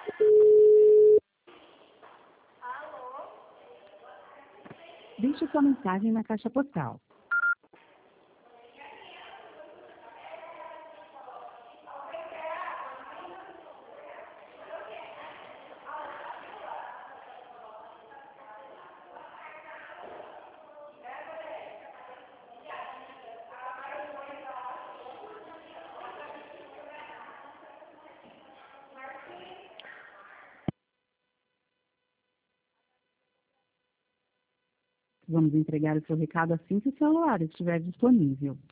Deixe sua mensagem na caixa postal. Vamos entregar o seu recado assim que o celular estiver disponível.